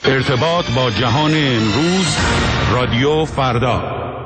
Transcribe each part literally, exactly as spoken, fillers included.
ارتباط با جهان امروز، رادیو فردا.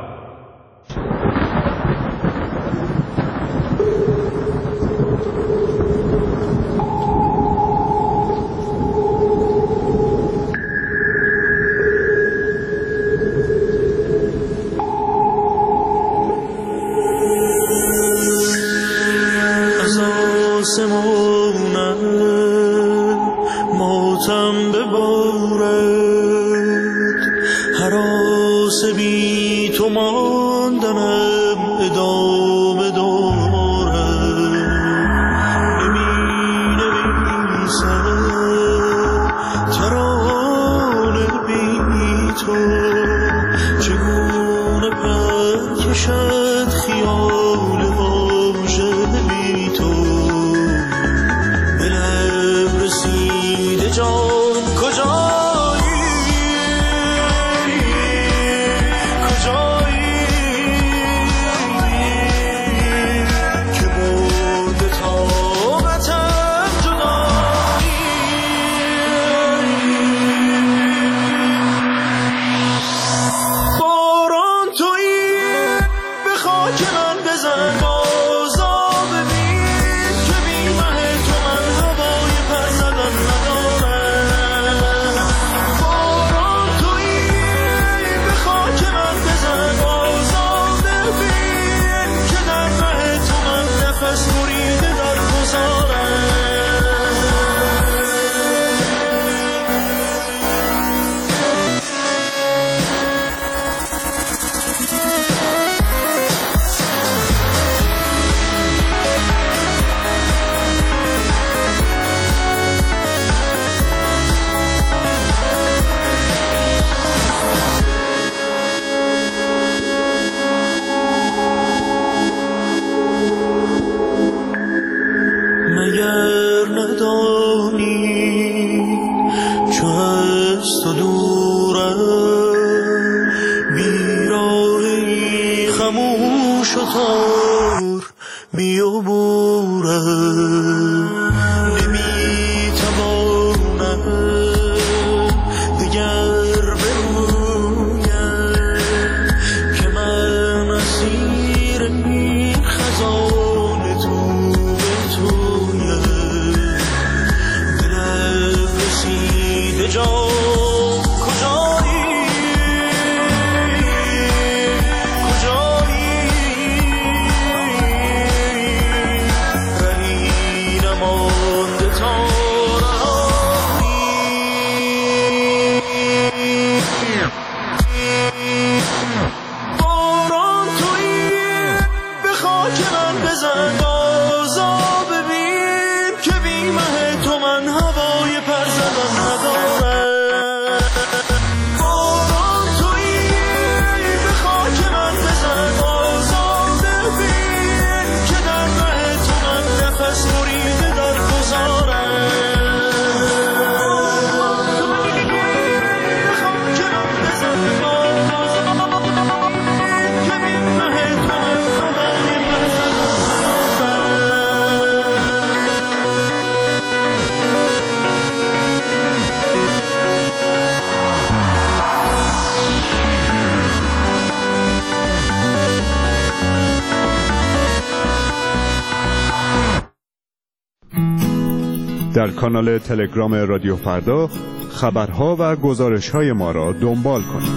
در کانال تلگرام رادیو فردا خبرها و گزارش‌های ما را دنبال کنید.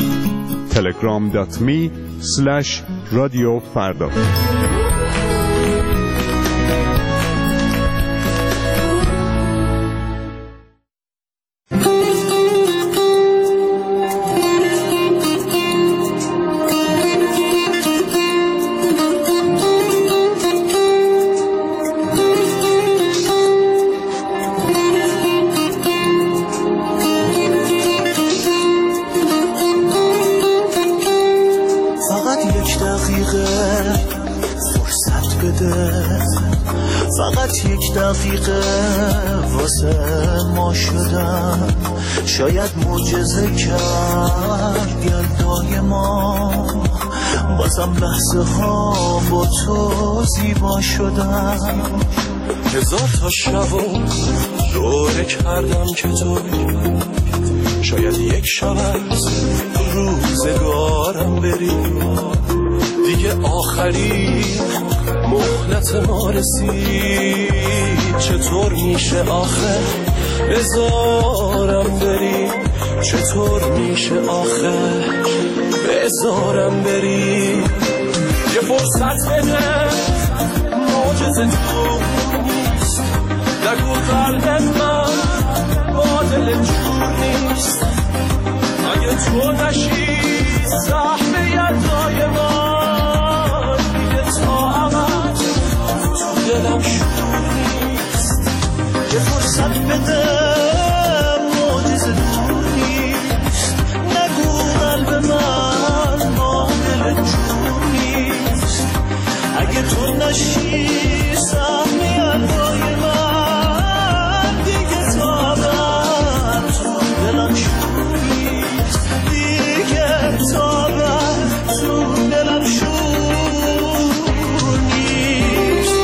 تلگرام دات می اسلش رادیو فردا. فقط یک دقیقه واسه ما شدن، شاید معجزه کرد یلدای ما، بازم لحظه ها با تو زیبا شدن. هزار تا شب و دوره کردم که تو شاید یک شب از روزگارم بری، دیگه آخری مهلت ما رسید. چطور میشه آخه بذارم بری، چطور میشه آخه بذارم بری. یه فرصت بده معجزه تو نیست، نگو قلب من با دل جور نیست. اگه تو نشی سهم یدای من، دیگه تا عمد تو دلم شور نیست. یه فرصت بده معجزه تو نیست، نگو قلب من با دل جور نیست. اگه تو نشی سهم یدای من، دیگه تا عمد تو دلم شور نیست. دیگه تا عمد تو دلم شور نیست.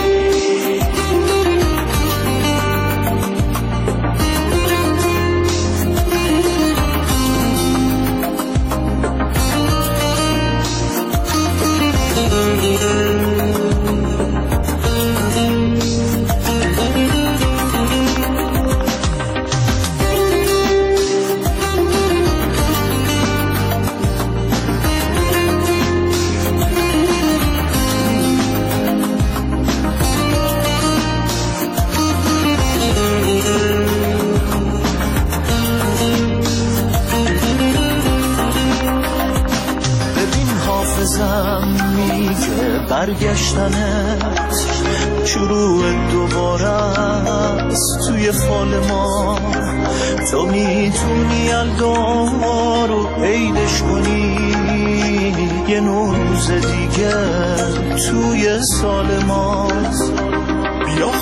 برگشتنت شروع دوباره است توی فال ما. تو میتونی یلدا رو عیدش کنی، یه نوروز دیگه توی سال ماست. بیا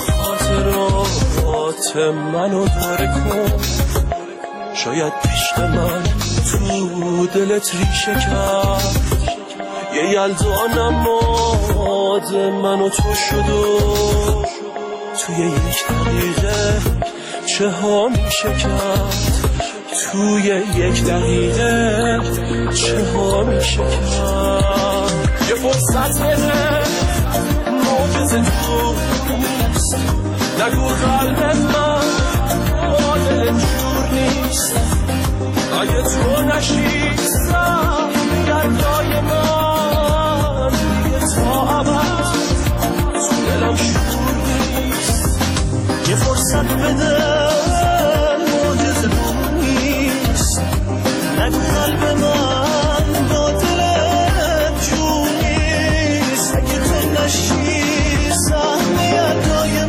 خاطرات منو داره کن، شاید عشق من تو دلت ریشه کرد. یه یلدا نماد من و تو شد و توی یک دقیقه چه ها میشه کرد. توی یک دقیقه چه ها میشه کرد. یه فرصت بده معجزه تو نیست، نگو قلب من با دل جور نیست. اگه تو نشی سهم یدای من، دیگه تا عبد تو دلم شور نیست. یه فرصت بده معجزه تو نیست، نگو قلب من با دلت جور نیست. اگه تو نشی سهم یدای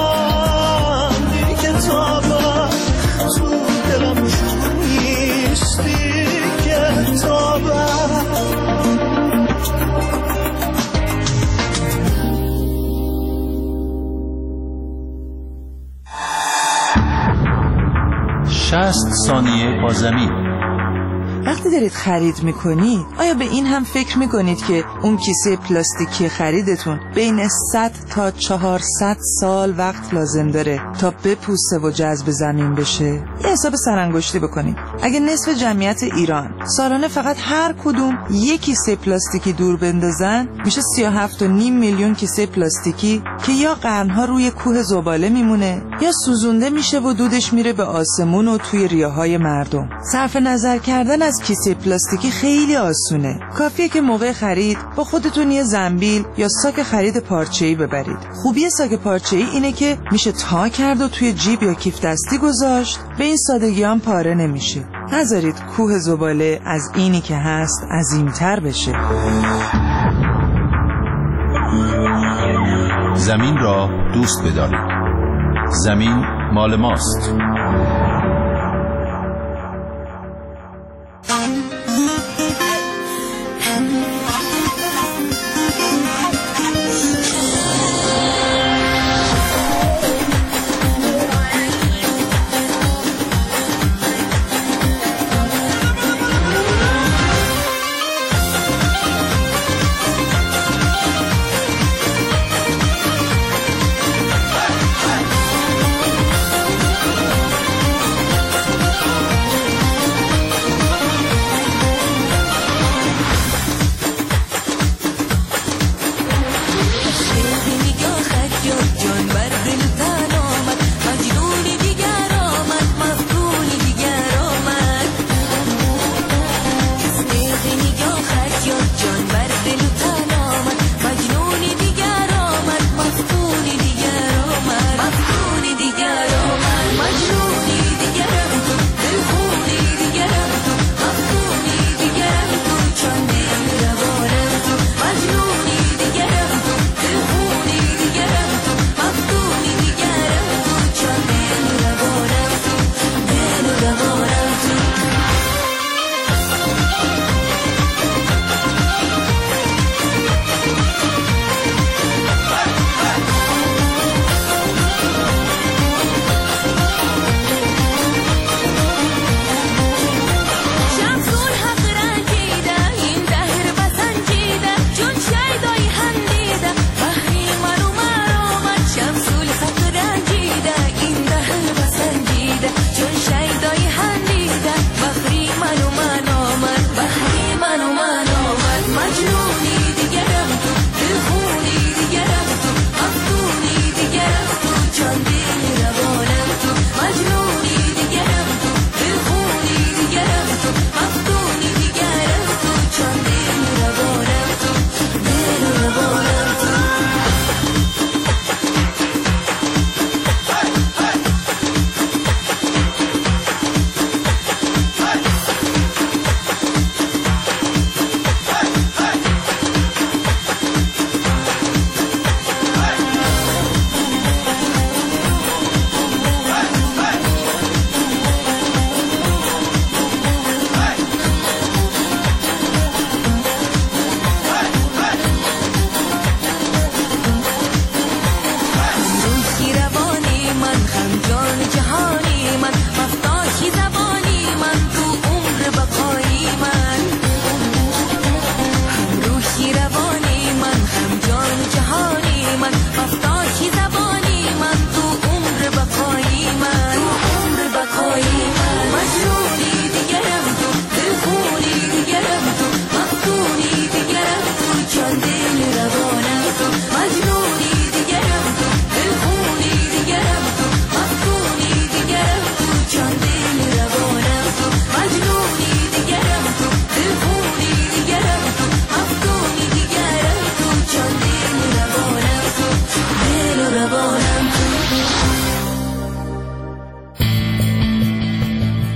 من، دیگه تا عبد تو دلم شور نیست. دیگه تا عبد شصت ثانیه با زمین. وقتی دارید خرید میکنید آیا به این هم فکر میکنید که اون کیسه پلاستیکی خریدتون بین صد تا چهارصد سال وقت لازم داره تا بپوسه و جذب زمین بشه؟ یه حساب سرانگشتی بکنید. اگه نصف جمعیت ایران سالانه فقط هر کدوم یک کیسه پلاستیکی دور بندازن، میشه سی و هفت و نیم میلیون کیسه پلاستیکی که یا قرنها روی کوه زباله میمونه یا سوزونده میشه و دودش میره به آسمون و توی ریه‌های مردم. صرف نظر کردن از کیسه پلاستیکی خیلی آسونه. کافیه که موقع خرید با خودتون یه زنبیل یا ساک خرید پارچه‌ای ببرید. خوبی ساک پارچه‌ای اینه که میشه تا کرد و توی جیب یا کیف دستی گذاشت، به این سادگی هم پاره نمیشه. نذارید کوه زباله از اینی که هست عظیم‌تر بشه. زمین را دوست بدارید. زمین مال ماست.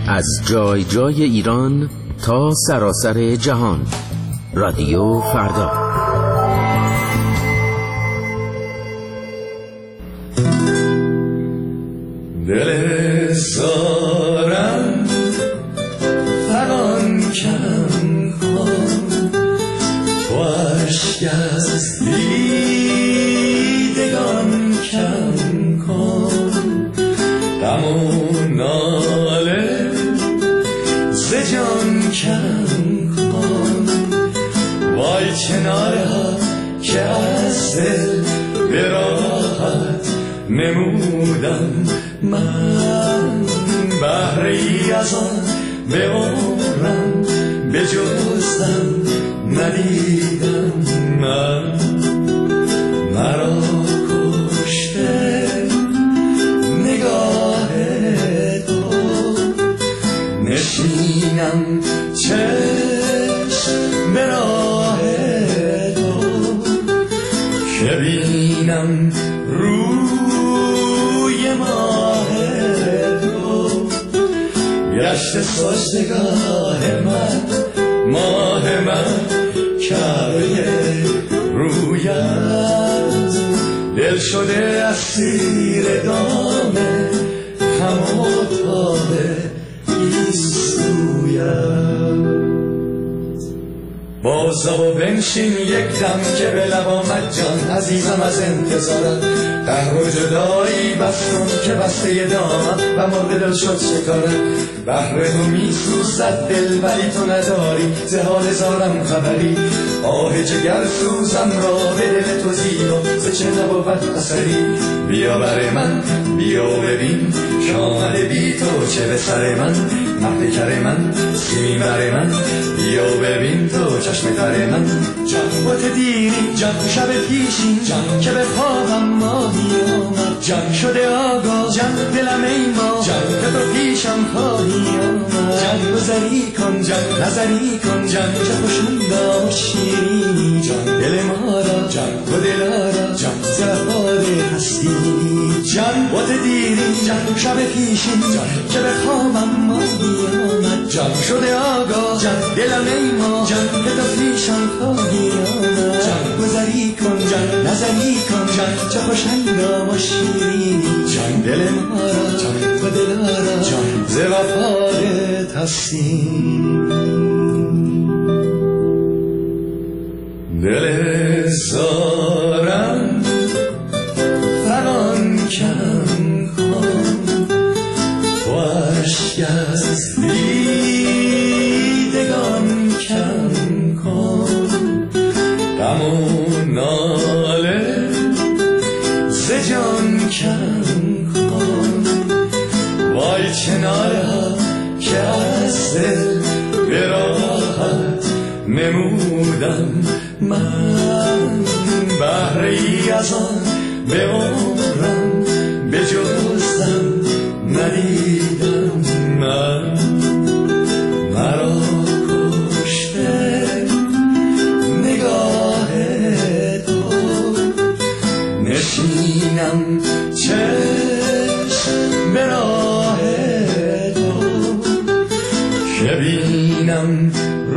از جای جای ایران تا سراسر جهان. رادیو فردا. دل سارم فغان کم کن، تو عشق از دیدگان کم کن، غم و ناله ز جان کم کن، وای کناره ها که از دل به راحت نمودم من، بهره ای از آن به عمرم به جزم ندیدم من، مرا کشته نگاه تو، نشینم چشم به راه تو، که بینم روی ماه تو، گشت سجدگاه من، ماه من کعبه رویت، دل شده اسیر دام غم و تاب گیسویت. بازا و بنشین یک دم که به لب آمد جان، عزیزم از انتظارت قهر و جدایی بستم که بسته دامم و مرغ دل شد شکارت، بهر تو می سوزد دل ولی تو نداری ز حال زارم خبری، آه جگر سوزم را به دل تو زیبا ز چه نبود اثری، بیا بر من بیا ببین که آمده بی تو چه به سر من، مهد کر من سیمین بر من، بیا ببین تو چشم تر من، جان بوت دیری جان شب پیشین جان که به خوابم ماهی آمد، جان شده آگاه جان دلم ای ما جان که تو پیشم خواهی آمد، جان گذری کن جان نظری کن جان که خوشون داشتی جان دل ما را جان و دلارا جان زهار هستی، جان بوت دیری جان شب پیشین جان که به خوابم ماهی آمد، جان شده آگاه جان دلم ای ما جان که تو پیشم خواهی آمد، جان گذری کن جان نظری کن جان چه خوش اندام و شیرینی، جان دل ما را جان و دلارا جان ز وفات هستی، دل زارم فغان کم کن، تو عشق از دیدگان کم کن، غم و ناله ز جان کم کن، وای کناره ها که از دل به راحت نمودم من، بهره ای از آن به عمرم به جزم ندیدم من، مرا کشته نگاه تو، نشینم چشم به راه تو، که بینم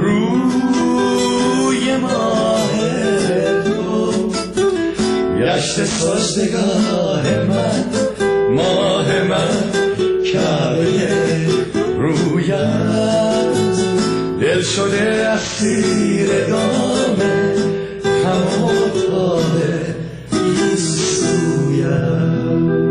روی ماه تو، گشت سجدگاه من، ماه من کعبه رویت، دل شده اسیر دام غم و تاب گیسویت.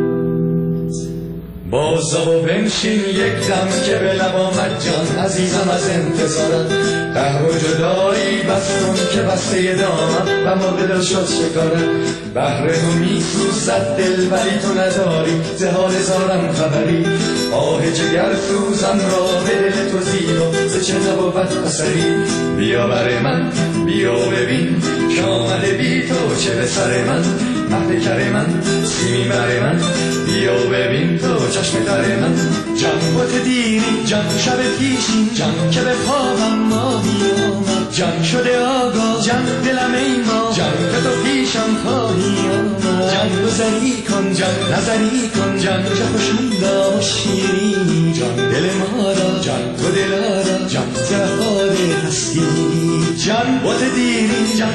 بازا و بنشین یک دم که به لب آمد جان، عزیزم از انتظارت قهر و جدایی بستم که بسته دامم و مرغ دل شد شکارت، بهر تو می سوزد دل ولی تو نداری ز حال زارم خبری، آه جگر سوزم را به دل تو زیبا ز چه نبود اثری، بیا بر من بیا ببین که آمده بی تو چه به سر من، مهد کر من سیمین بر من، بیا ببین تو چشم تر من، جان بوت دیری جان شب پیشین جان که به خوابم ماهی آمد، جان شده آگاه جان دلم ای ما جان که تو پیشم خواهی آمد، جان گذری کن جان نظری کن جان چه خوشون داشت شیرینی، جان دل ما را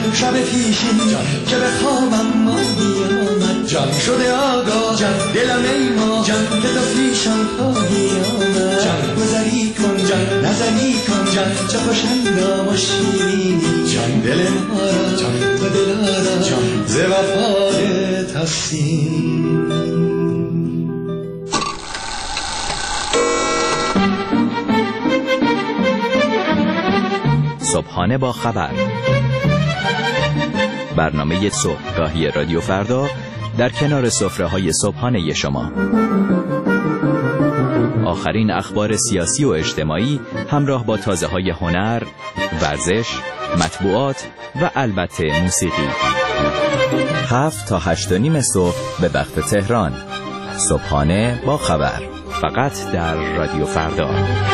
شب پیشین جان که به خوابم ماهی آمد جان شده آگاه جان دلم ای ما جان که تو پیشم خواهی آمد جان گذری کن جان نظری کن جان چه خوشندام و شیرینی جان دل ما را جان و دلارا جان ز وفات هستی. صبحانه با خبر، برنامه صبحگاهی رادیو فردا در کنار سفره‌های صبحانه شما. آخرین اخبار سیاسی و اجتماعی همراه با تازه‌های هنر، ورزش، مطبوعات و البته موسیقی. هفت تا هشت و نیم صبح به وقت تهران. صبحانه با خبر، فقط در رادیو فردا.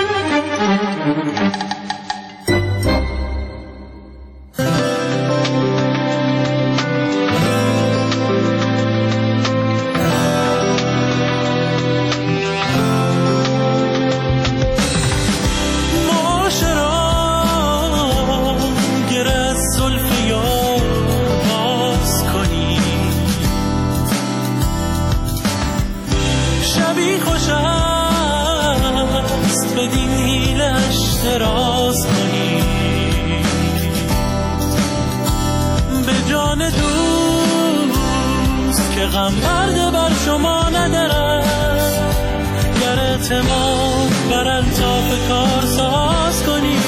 غم برده بر شما ندارد، گر اعتماد بر الطاف کار ساز کنی.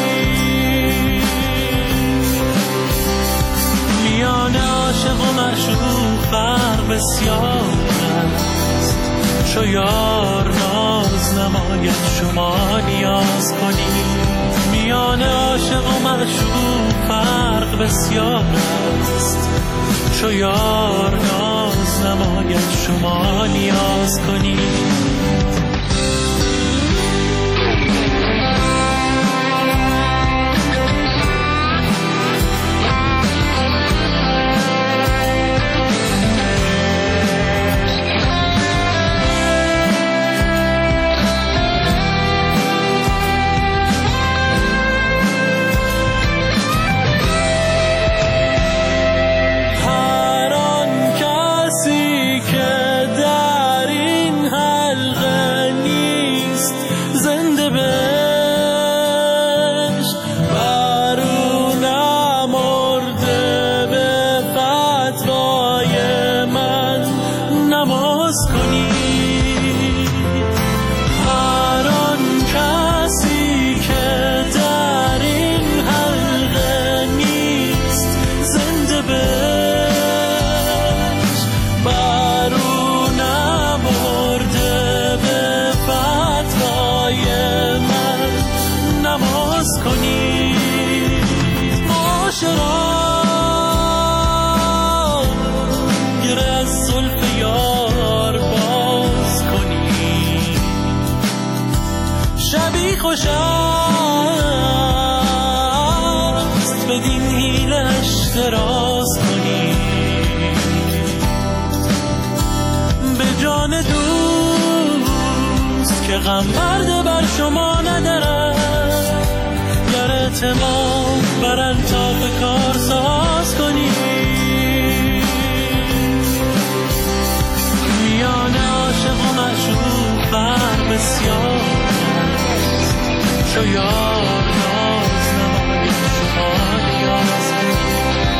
میان عاشق و معشوق فرق بسیار است، چو یار ناز نماید شما نیاز کنی. میان عاشق و معشوق فرق بسیار است، چو یار ناز نماید شما نیاز کنی. غم برده بر شما ندارد، گر اعتماد بر الطاف کار ساز کنی. میان عاشق و معشوق فرق بسیار است، چو یار ناز نماید شما نیاز کنی.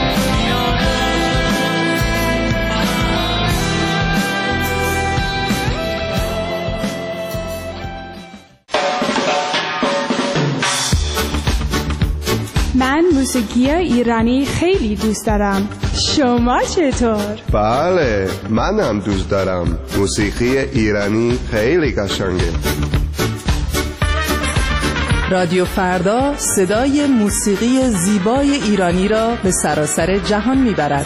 من موسیقی ایرانی خیلی دوست دارم. شما چطور؟ بله، منم دوست دارم. موسیقی ایرانی خیلی قشنگه. رادیو فردا صدای موسیقی زیبای ایرانی را به سراسر جهان میبرد.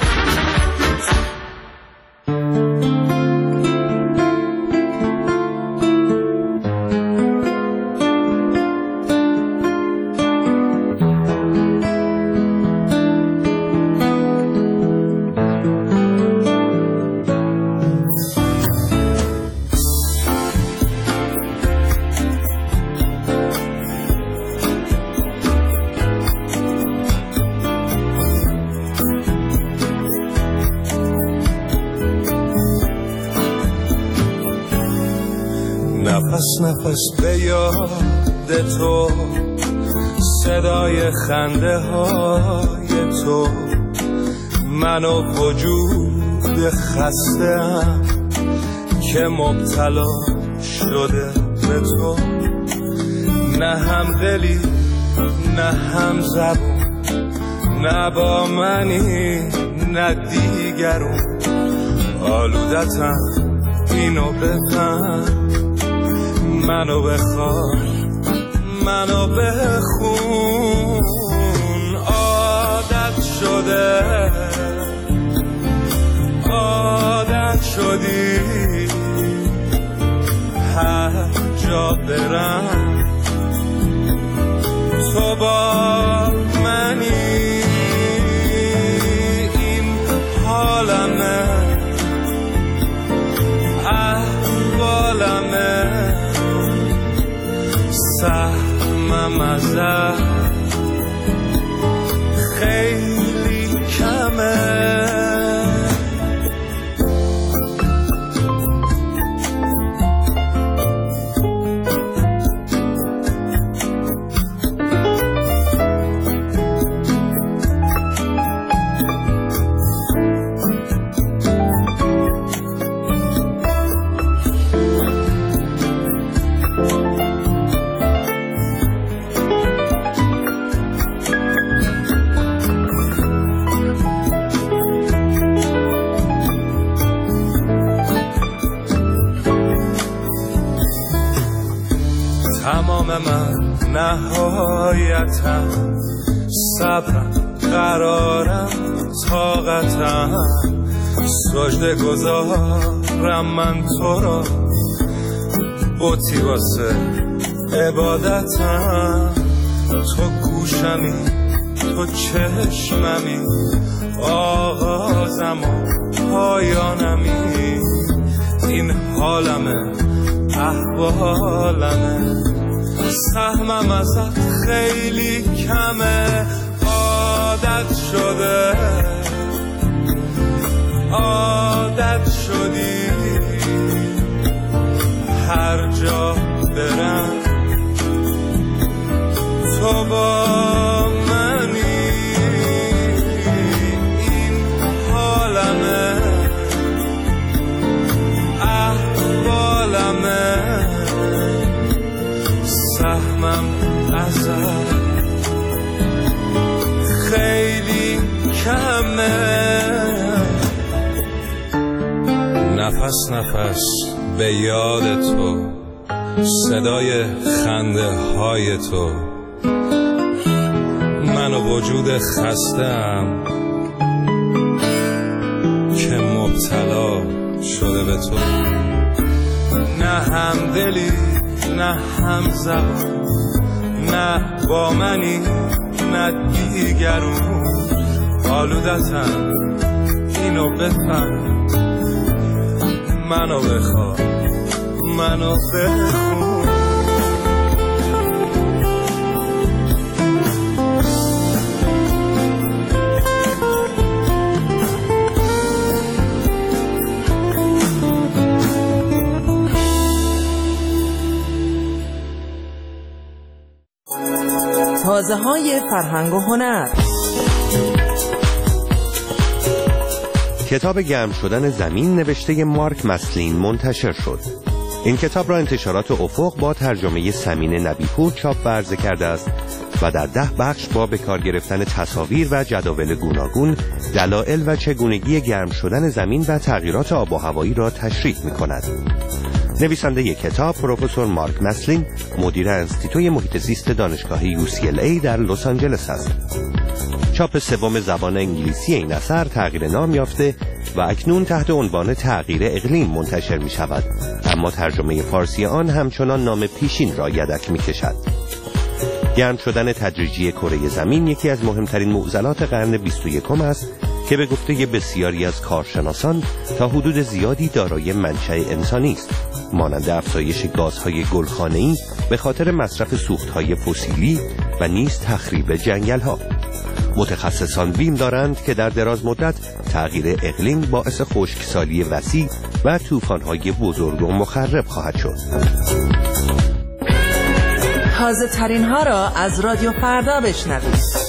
نفس به یاد تو، صدای خنده های تو، من و وجود خسته‌ام که مبتلا شده به تو. نه هم دلی نه هم زبون، نه با منی نه دیگرون، آلودتم اینو بفهم، منو بخواه منو بخون. عادت شده عادت شدی هر جا برم تو با منی، این حالمه احوالمه، سهمم ازت خیلی کمه. تمام من نهایتم، صبرم قرارم طاقتم، سجده گذارم من تو را، بوتی واسه عبادتم. تو گوشمی تو چشممی، آغازم و پایانمی، این حالمه احوالمه، سهمم ازت خیلی کمه. عادت شده عادت شدی هر جا برم تو با منی، این حالمه احوالمه، سهمم ازت خیلی کمه. نفس نفس به یاد تو، صدای خنده های تو، من و وجود خسته‌ام که مبتلا شده به تو. نه هم دلی نه هم زبان، نه با منی نه دیگرون، آلودتم اینو بفهم، منو بخواه منو بخون. تازه های فرهنگ و هنر. کتاب گرم شدن زمین نوشته مارک مسلین منتشر شد. این کتاب را انتشارات افق با ترجمه سمین نبی‌پور چاپ و عرضه کرده است و در ده بخش با به کار گرفتن تصاویر و جداول گوناگون دلایل و چگونگی گرم شدن زمین و تغییرات آب و هوایی را تشریح می‌کند. نویسنده ی کتاب پروفسور مارک مسلین مدیر انستیتوی محیط زیست دانشگاه یو سی ال ای در لس آنجلس است. چاپ سوم زبان انگلیسی این اثر تغییر نام یافته و اکنون تحت عنوان تغییر اقلیم منتشر می شود، اما ترجمه فارسی آن همچنان نام پیشین را یدک می کشد. گرم شدن تدریجی کره زمین یکی از مهمترین معضلات قرن بیست و یکم است که به گفته بسیاری از کارشناسان تا حدود زیادی دارای منشأ انسانی است، مانند افزایش گازهای گلخانه‌ای به خاطر مصرف سوختهای فسیلی و نیز تخریب جنگل‌ها. متخصصان بیم دارند که در دراز مدت تغییر اقلیم باعث خشکسالی وسیع و طوفان‌های بزرگ و مخرب خواهد شد. تازه ترین ها را از رادیو فردا بشنوید.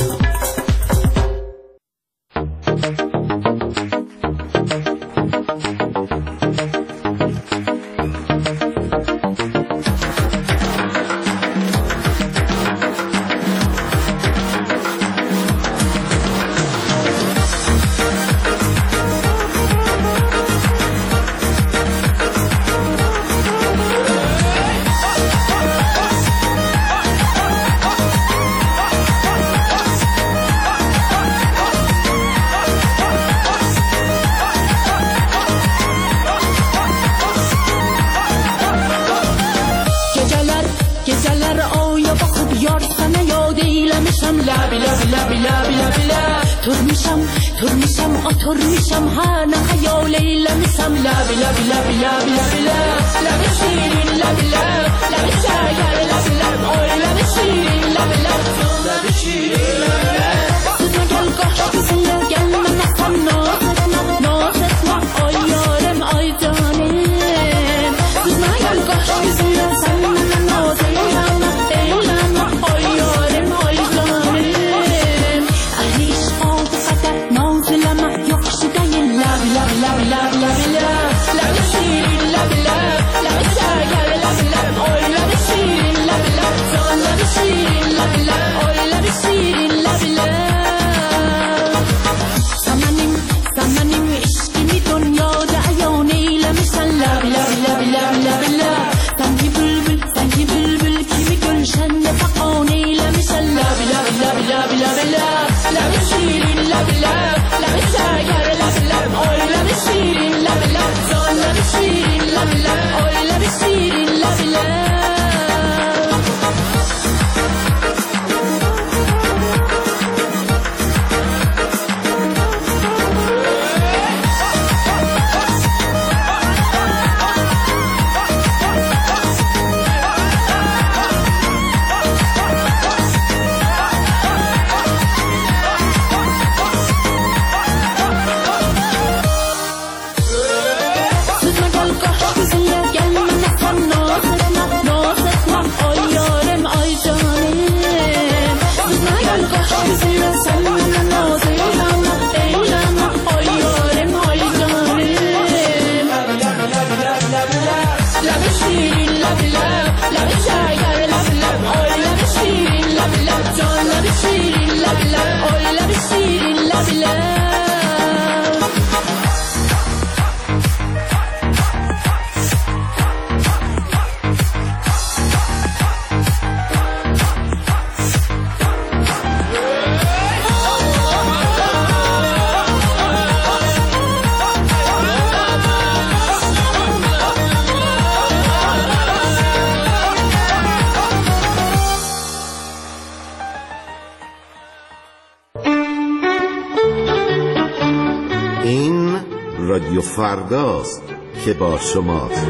رادیو فرداست که با شماست.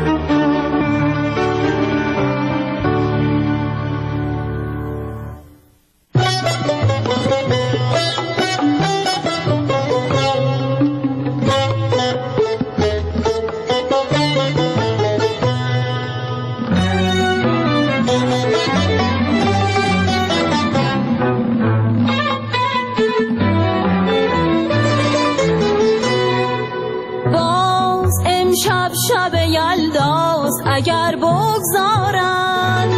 اگر بگذارن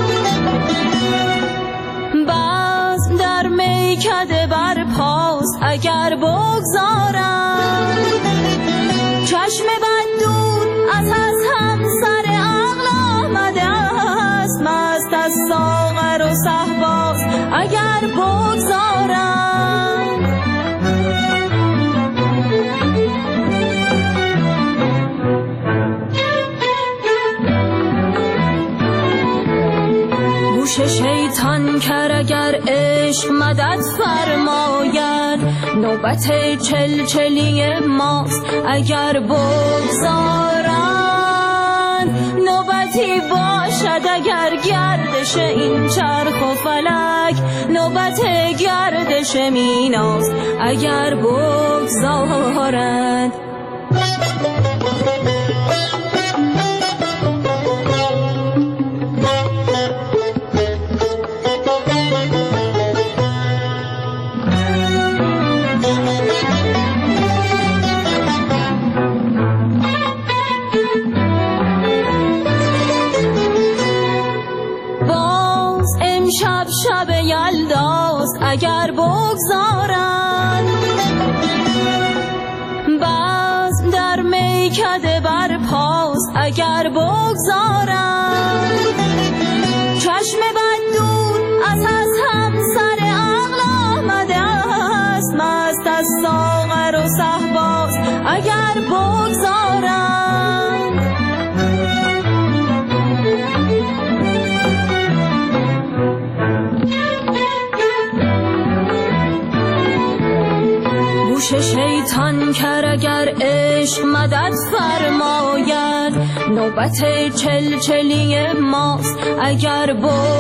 بزم در میکده بر پاست، اگر بگذارن چشم بد دور از از همسر عقل آمده است، مست از ساغر و صهباست اگر بگذارن. شیطان کر اگر عشق مدد فرماید، نوبت چلچلی ماست اگر بگذارند. نوبتی باشد اگر گردش این چرخ و فلک، نوبت گردش میناست اگر بگذارند. امشب شب یلداست اگر بگذارن بزم در میکده بر پاست اگر بگذارن چشم بد دور از از همسر عقل آمده است مست از ساغر و صهباز اگر بگذارن گوش شیطان کر اگر عشق مدد فرماید نوبت چلچلی ماست اگر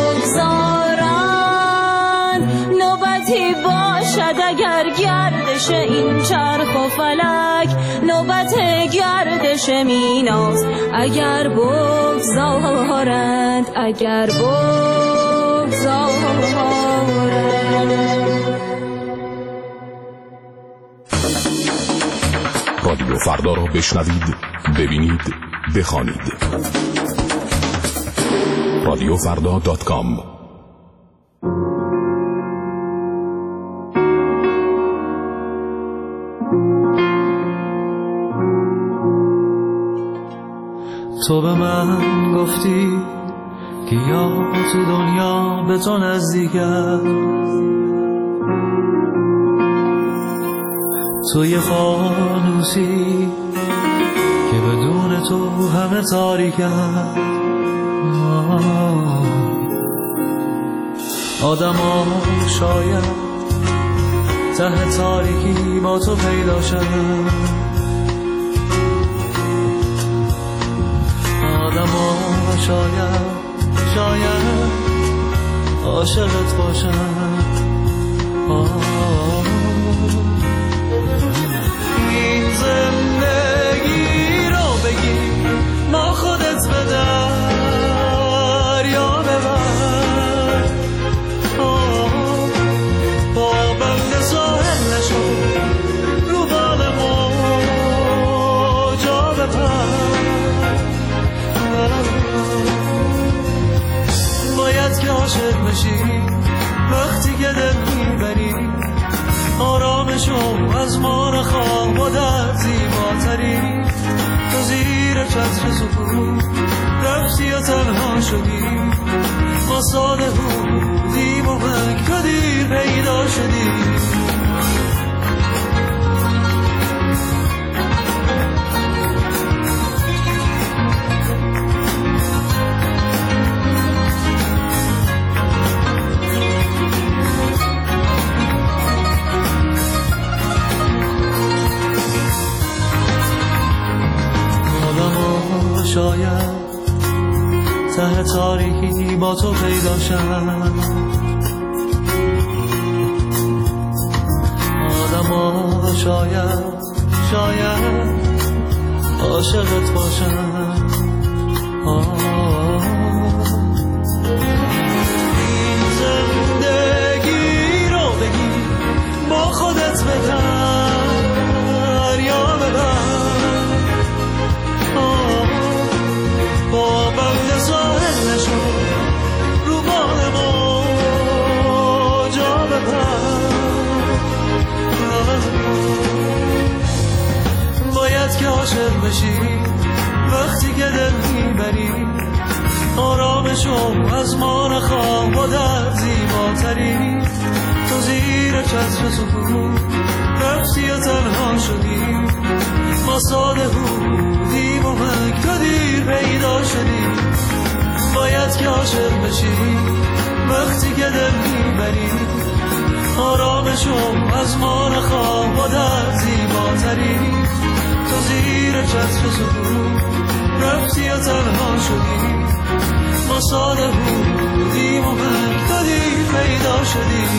بگذارند نوبتی باشد اگر گردش این چرخ و فلک نوبت گردش میناست اگر بگذارند اگر بگذارند. رادیو فردا را بشنوید، ببینید، بخوانید. رادیو فردا دات کام. تو به من گفتی که یا تو دنیا به تو نزدیکم، تو یه فانوسی که بدون تو همه تاریکم. آدم ها شاید ته تاریکی با تو پیدا شد، آدم ها شاید شاید عاشقت باشن. این زندگی رو بگی ما خودت به دریا ببر، با بند ساحل نشو رو بال موجا بپر. باید که عاشق بشی وقتی که دل میبری، آرامشو از ما نخواه و در زیباتری. تو زیر چتر سکوت رفتی و تنها شدی، ما ساده بودیم و من کدیر پیدا شدی. شاید ته تاریکی با تو پیدا شد، آدم ها شاید شاید عاشقت باشن. این زندگی رو بگی با خودت به دریا ببر، با بند ساحل نشو رو بال موجا بپر. باید که عاشق بشی وقتی که دل میبری، آرامشو از ما نخواه و در زیباتری. تو زیر چتر سکوت رفتی و تنها شدی، ما ساده بودیم و من کدیر پیدا شدی. باید که عاشق بشی وقتی که دل میبری، آرامشو از ما نخواه و در زیباتری. تو زیر چتر سکوت رفتی و تنها شدی، ما ساده بودیم و من کدیر پیدا شدی.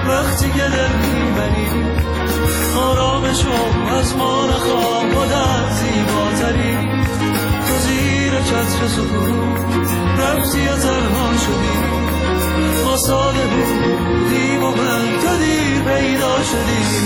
وقتی که دل میبری آرامشو از ما نخواه و در زیباتری تو زیر چتر سکوت رفتی و تنها شدی ما ساده بودیم و من تو دیر پیدا شدی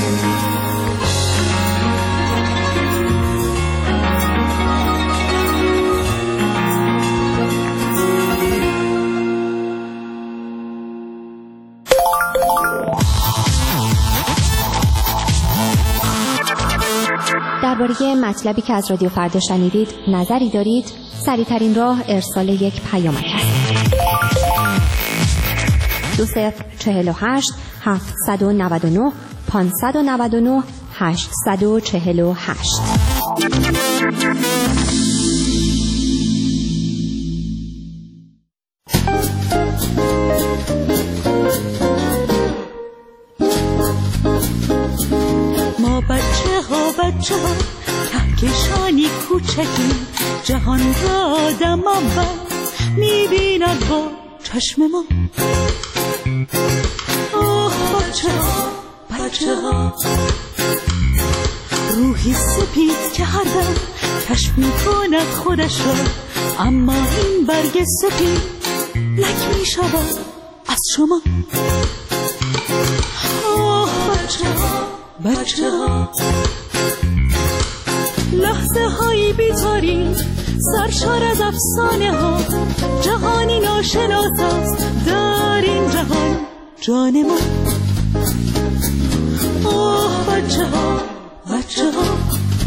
درباره مطلبی که از رادیو فردا شنیدید نظری دارید؟ سریع‌ترین راه ارسال یک پیامک است. دو صفر چهل و هشت هفتصد و نود و نه پانصد و نود و نه هشتصد و چهل و هشت. ما بچه ها بچه ها کهکشانی کوچکی جهان را آدم اول میبیند با چشم ما. آه بچه ها بچه ها روحی سپید که هر دم کشف میکند خودش را، اما این برگ سپید لک میشود از شما. آه بچه ها بچه ها لحظه هایی بیتاری سرشار از افسانه ها، جهانی ناشناس است در این جهان جان ما. آه بچه ها بچه ها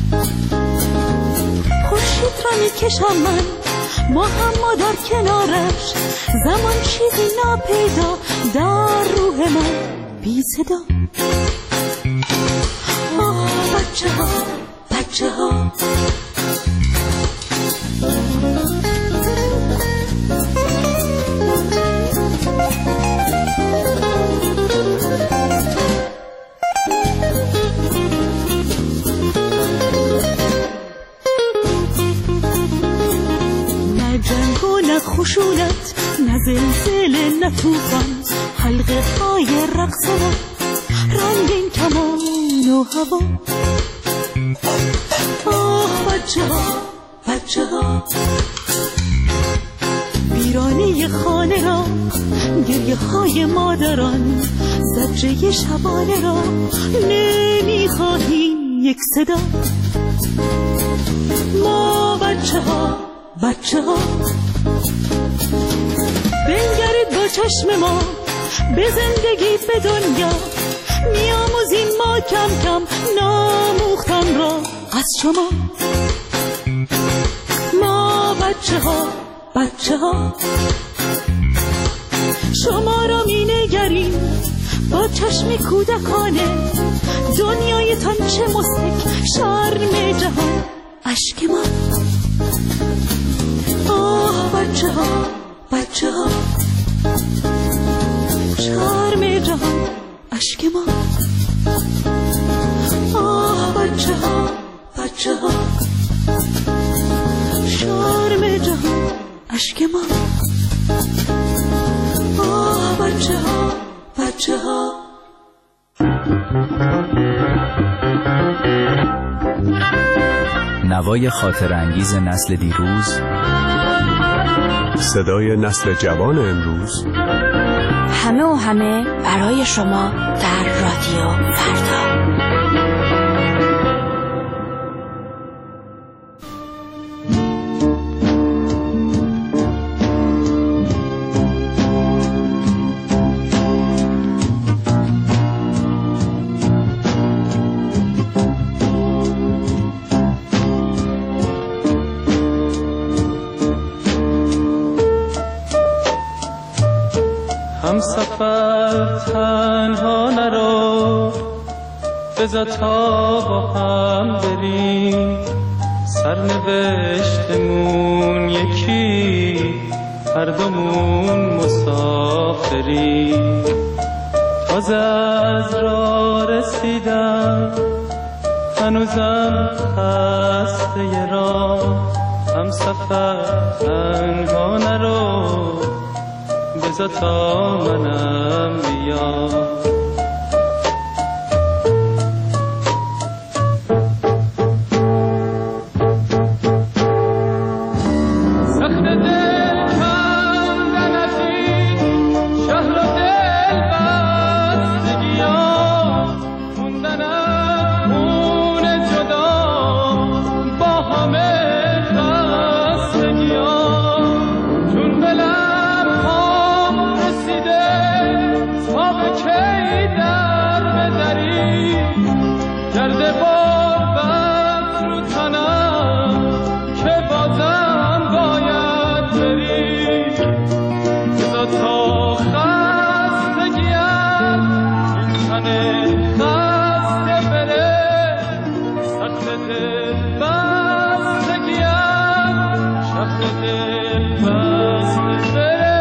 خورشید را میکشم من ما هم ما در کنارش، زمان چیزی ناپیدا در روح من بی صدا. آه بچه ها بچه ها نه جنگ و نه خشونت، نه زلزله نه طوفان، حلقه های رقص ما رنگین کمان و هوا. آه بچه ها بچه ها ویرانی خانه را، گریه های مادران، زجه شبانه را نمیخواهیم یک صدا. ما بچه ها بچه ها بنگرید با چشم ما به زندگی به دنیا، میاموزیم ما کم کم ناموختن را از شما. ما بچه ها بچه ها شما را می نگریم با چشم کودکانه، دنیایتان چه مستک شرم جهان اشک ما. آه بچه ها بچه ها شرم جهان اشک ما. آه بچه ها بچه ها شرم جهان اشک ما. آه بچه ها بچه ها نوای خاطر انگیز نسل دیروز، صدای نسل جوان امروز، همه و همه برای شما در رادیو فردا. هم سفر تنها نرو، بذار تا با هم بریم، سرنوشتمون یکی، هر دومون مسافریم. تازه از راه رسیدم هنوزم خسته راه، هم سفر تنها نرو، بذار تا منم بیام. گرد غربت رو تنم که بازم باید بری بذار تا خستگیم این تن خسته بره سخت دل بستگیم شخص دل بسته بره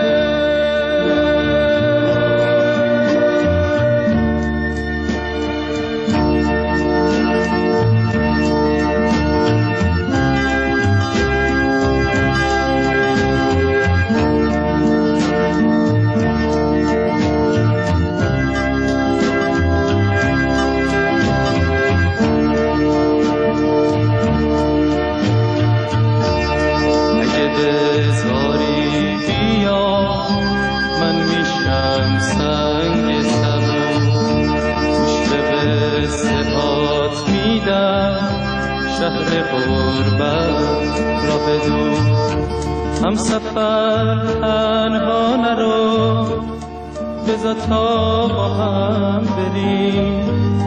شهر غربت را بدو هم سفر تنها نرو بذار تا با هم بریم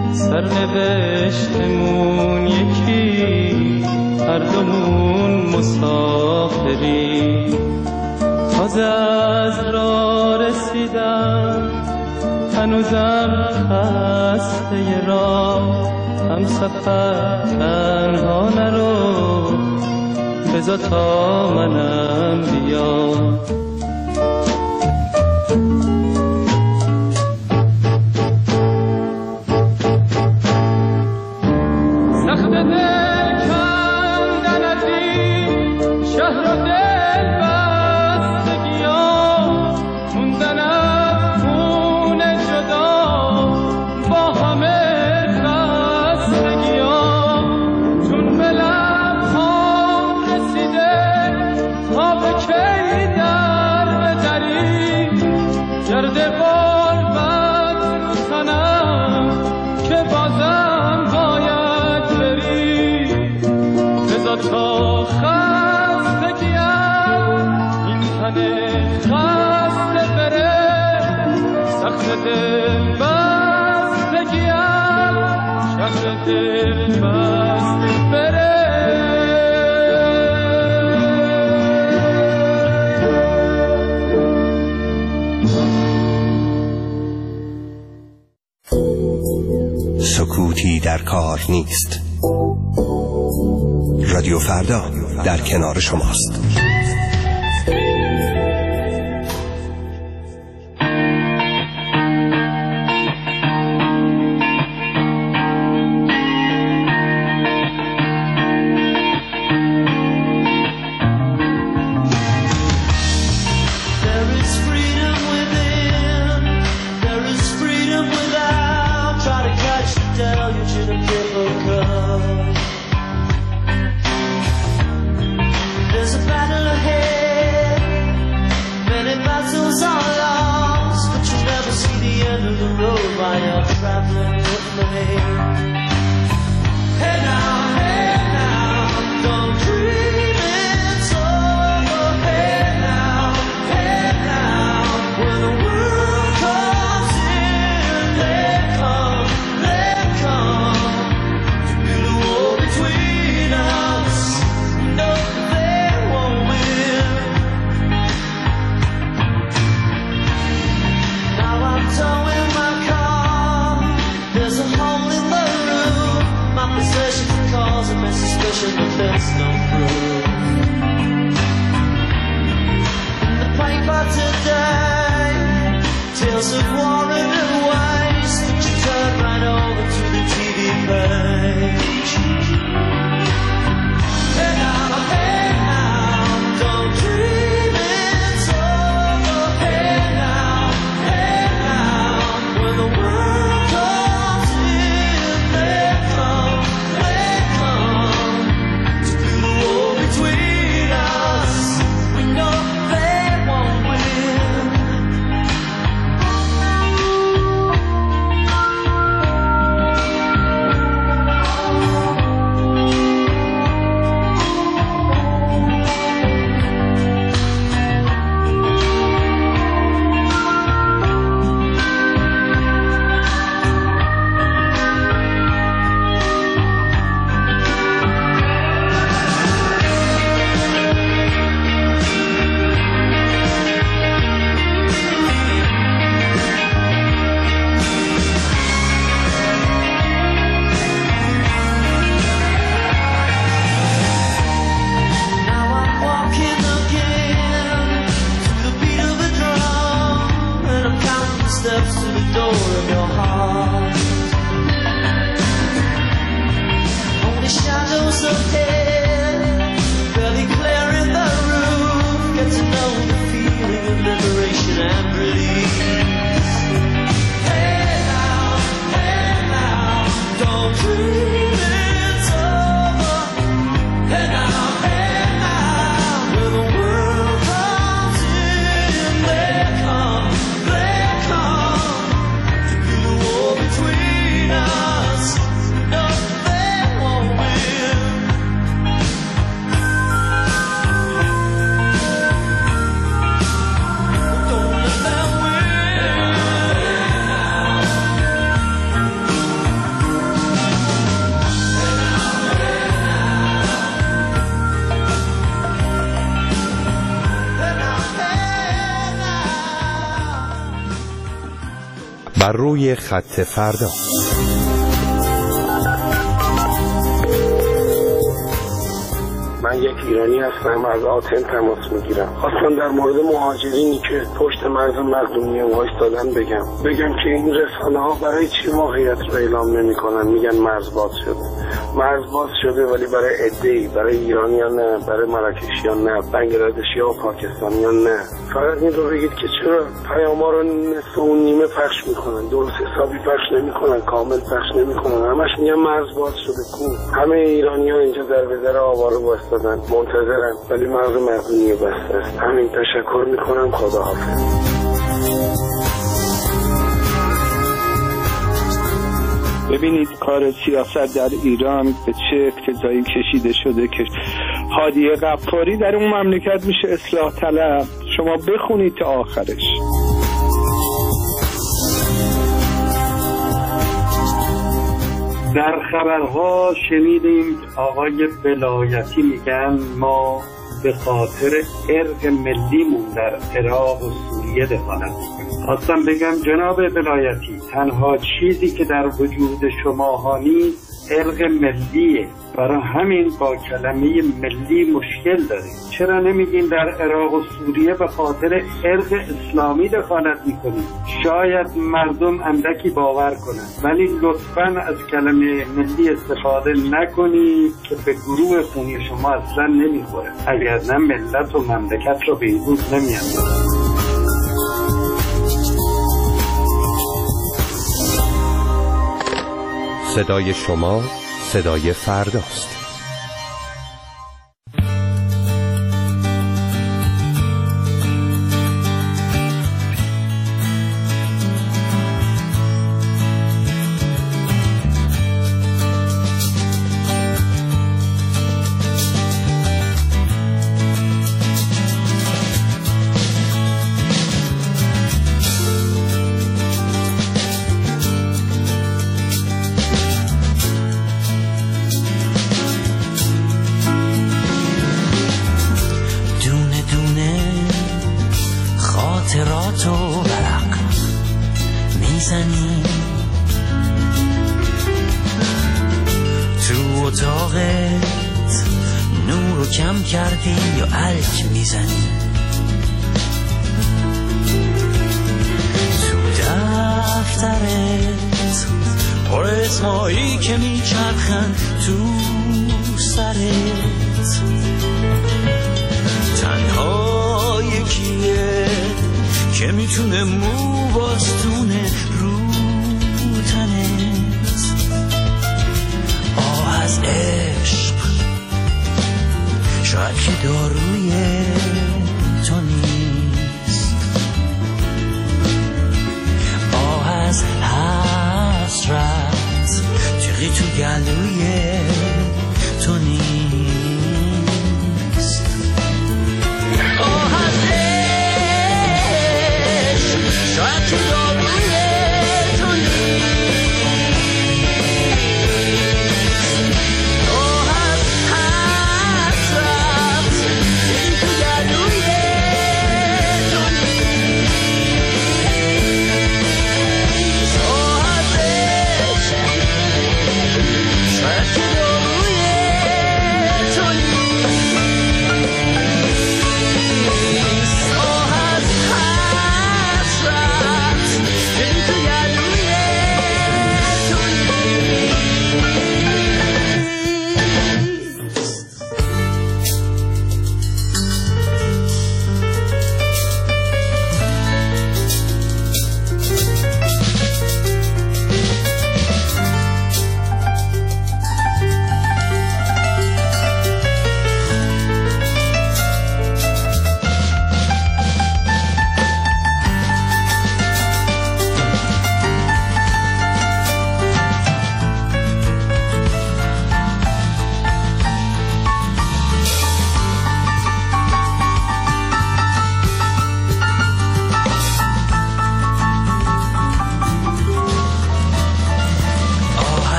سرنوشتمون یکی هر دومون مسافریم تازه از راه رسیدم هنوزم خسته راه هم سفر تنها نرو بذار تا منم بیام سخت دل کندن از این شهر و دل بستگیام موندن از خونه جدا با همه گرد غربت رو تنم که بازم باید بری بذار تا خستگیم این تن خسته بره سخت دل بستگیم شهر دل بسته بره سکوتی در کار نیست. رادیو فردا در کنار شماست. There's a hole in the roof, my possession calls me. روی خط فردا. من یک ایرانی هستم، از آتن تماس میگیرم. خواستم در مورد مهاجرینی که پشت مرز مقدونیه وایستادن بگم بگم که این رسانه ها برای چی واقعیت رو اعلام نمیکنن؟ میگن مرز باز شده. مرز باز شده ولی برای عده‌ای، برای ایرانیان نه، برای مراکشیان نه، بنگلادشی‌ها و پاکستانیان نه. فقط این رو بگید که چرا پیام‌ها رو نصف و نیمه پخش میکنن، درست حسابی پخش نمیکنن، کامل پخش نمیکنن. همش میگن مرز باز شده. کو همه ایرانی‌ها اینجا در وزاره آواره وایستادن منتظرن ولی مرز مقدونیه بسته است. همین، تشکر میکنم. خداحافظ. ببینید کار سیاست در ایران به چه اقتضایی کشیده شده که هادی غفاری در اون مملکت میشه اصلاح طلب. شما بخونید تا آخرش. در خبرها شنیدیم آقای ولایتی میگن ما به خاطر ارق ملیمون در عراق و سوریه دخالت میکنیم. خواستم بگم جناب ولایتی تنها چیزی که در وجود شما ها نیست ارق ملیه، برای همین با کلمه ملی مشکل داریم. چرا نمیگین در عراق و سوریه به خاطر ارق اسلامی دخالت میکنیم؟ شاید مردم اندکی باور کنند، ولی لطفاً از کلمه ملی استفاده نکنید که به گروه خونی شما اصلا نمیخوره، اگر نه ملت و مملکت رو به این روز نمیاندازه. صدای شما صدای فرداست. خاطراتو برق میزنی تو اتاقت، نورو کم کردی یا الک میزنی تو دفترت، پر اسمایی که میچرخن تو سرت، تنها یکیه که میتونه مو باستونه رو تنت. آه از عشق شاید که داروی تو نیست، آه از حسرت چقی تو گلوی تو نیست، آه از عشق شاید که داروی تو نیست، آه از حسرت چقی تو گلوی تو نیست، آه از عشق شاید که داروی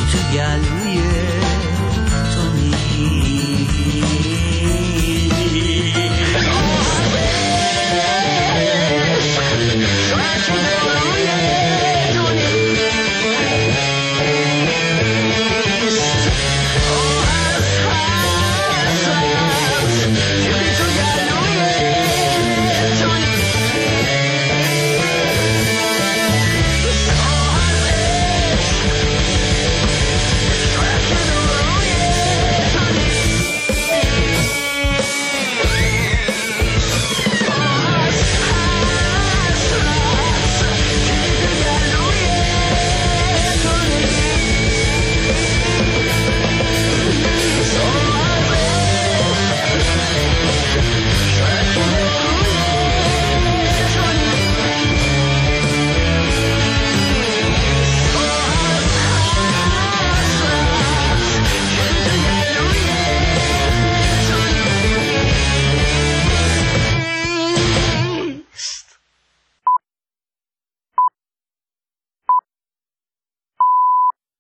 تو گلوی تو نیست.